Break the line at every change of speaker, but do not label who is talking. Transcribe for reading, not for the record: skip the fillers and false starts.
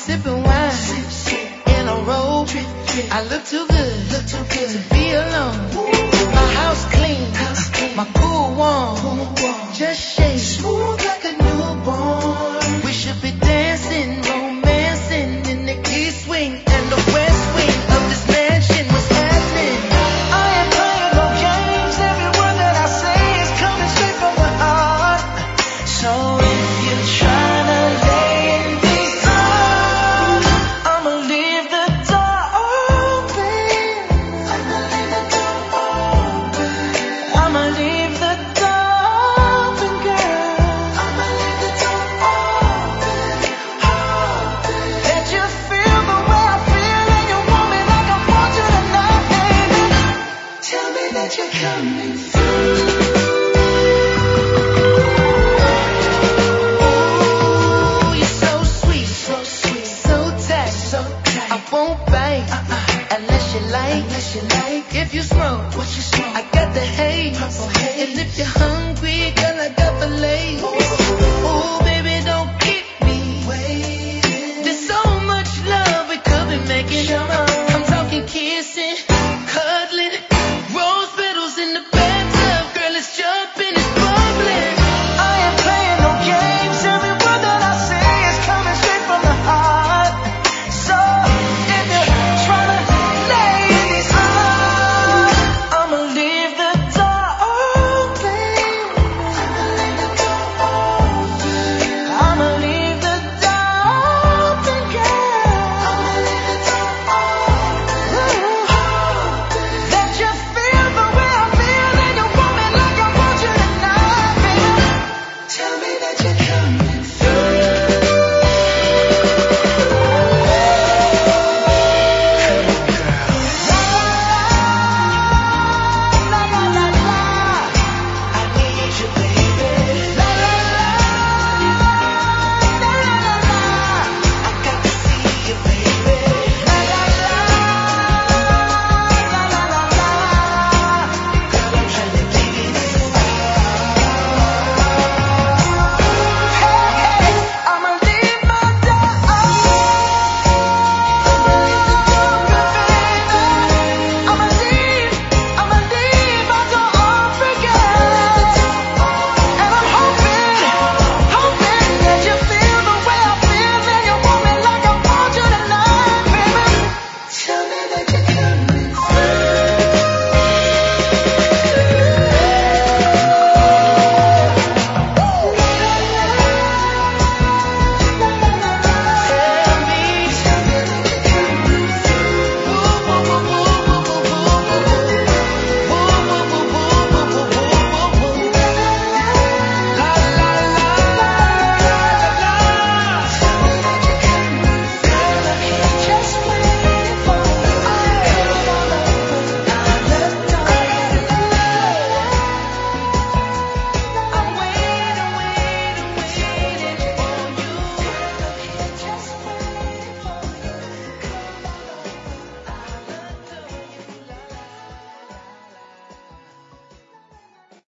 sipping wine in a robe. I look too good to be alone. My house clean, my pool warm. Just shake smooth like a newborn. We should be dancing, romancing in the east wing and the west wing of this mansion. What's happening? I ain't playing no games. Every word that I say is coming straight from the heart. So if you're trying to lay in these arms, I'ma leave the door open. I'ma leave the door open. I'ma leave the door open, girl. I'ma leave the door open. Let you feel the way I feel, and you want me like I want you tonight, baby. Tell me that you're coming through. Ooh, you're so sweet, so tight. I won't bite unless you like. If you smoke, I got the haze. And if you're hungry, girl, I got the lace.